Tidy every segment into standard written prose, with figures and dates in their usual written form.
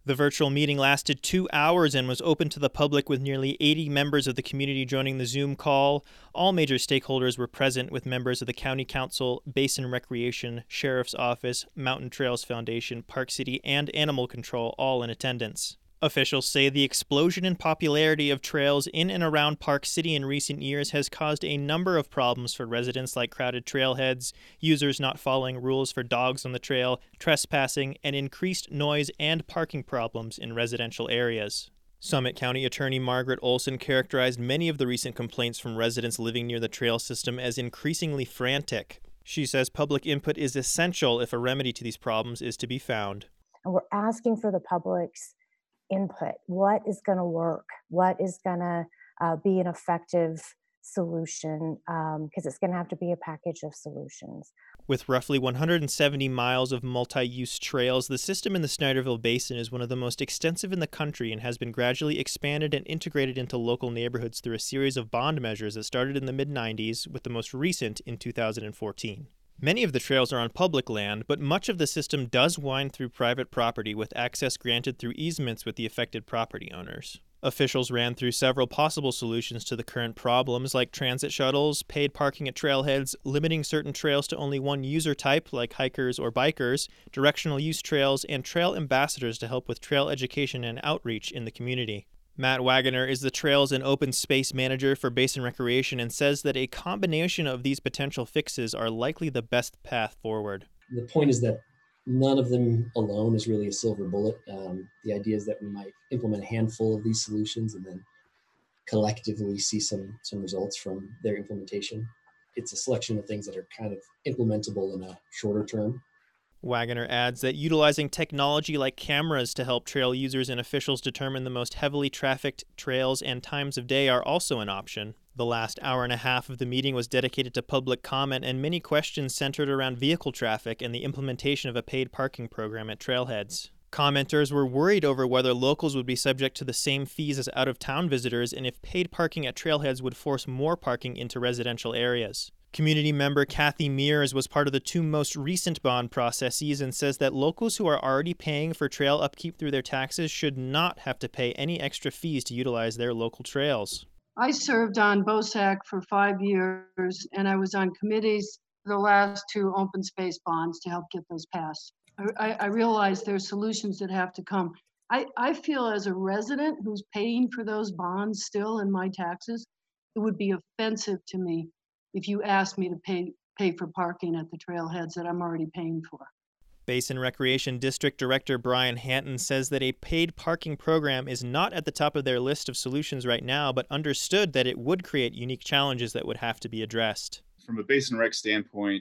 The virtual meeting lasted 2 hours and was open to the public with nearly 80 members of the community joining the Zoom call. All major stakeholders were present with members of the County Council, Basin Recreation, Sheriff's Office, Mountain Trails Foundation, Park City, and Animal Control all in attendance. Officials say the explosion in popularity of trails in and around Park City in recent years has caused a number of problems for residents, like crowded trailheads, users not following rules for dogs on the trail, trespassing, and increased noise and parking problems in residential areas. Summit County Attorney Margaret Olson characterized many of the recent complaints from residents living near the trail system as increasingly frantic. She says public input is essential if a remedy to these problems is to be found. And we're asking for the public's input. What is going to work? What is going to be an effective solution? Because it's going to have to be a package of solutions. With roughly 170 miles of multi-use trails, the system in the Snyderville Basin is one of the most extensive in the country and has been gradually expanded and integrated into local neighborhoods through a series of bond measures that started in the mid-90s, with the most recent in 2014. Many of the trails are on public land, but much of the system does wind through private property, with access granted through easements with the affected property owners. Officials ran through several possible solutions to the current problems, like transit shuttles, paid parking at trailheads, limiting certain trails to only one user type, like hikers or bikers, directional use trails, and trail ambassadors to help with trail education and outreach in the community. Matt Wagoner is the Trails and Open Space Manager for Basin Recreation and says that a combination of these potential fixes are likely the best path forward. The point is that none of them alone is really a silver bullet. The idea is that we might implement a handful of these solutions and then collectively see some results from their implementation. It's a selection of things that are kind of implementable in a shorter term. Wagoner adds that utilizing technology like cameras to help trail users and officials determine the most heavily trafficked trails and times of day are also an option. The last hour and a half of the meeting was dedicated to public comment, and many questions centered around vehicle traffic and the implementation of a paid parking program at trailheads. Commenters were worried over whether locals would be subject to the same fees as out-of-town visitors and if paid parking at trailheads would force more parking into residential areas. Community member Kathy Mears was part of the two most recent bond processes and says that locals who are already paying for trail upkeep through their taxes should not have to pay any extra fees to utilize their local trails. I served on BOSAC for 5 years, and I was on committees for the last two open space bonds to help get those passed. I realize there's solutions that have to come. I feel as a resident who's paying for those bonds still in my taxes, it would be offensive to me if you asked me to pay for parking at the trailheads that I'm already paying for. Basin Recreation District Director Brian Hanton says that a paid parking program is not at the top of their list of solutions right now, but understood that it would create unique challenges that would have to be addressed. From a Basin Rec standpoint,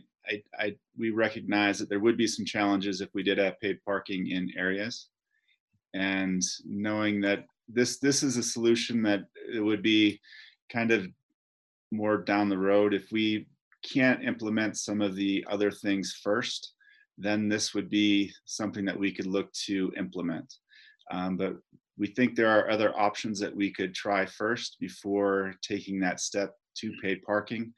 we recognize that there would be some challenges if we did have paid parking in areas. And knowing that this is a solution that it would be kind of more down the road. If we can't implement some of the other things first, then this would be something that we could look to implement. But we think there are other options that we could try first before taking that step to paid parking.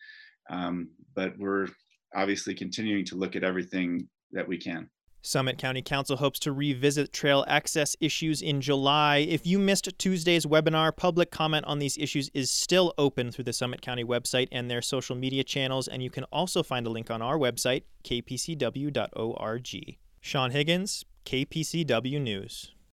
But we're obviously continuing to look at everything that we can. Summit County Council hopes to revisit trail access issues in July. If you missed Tuesday's webinar, public comment on these issues is still open through the Summit County website and their social media channels, and you can also find a link on our website, kpcw.org. Sean Higgins, KPCW News.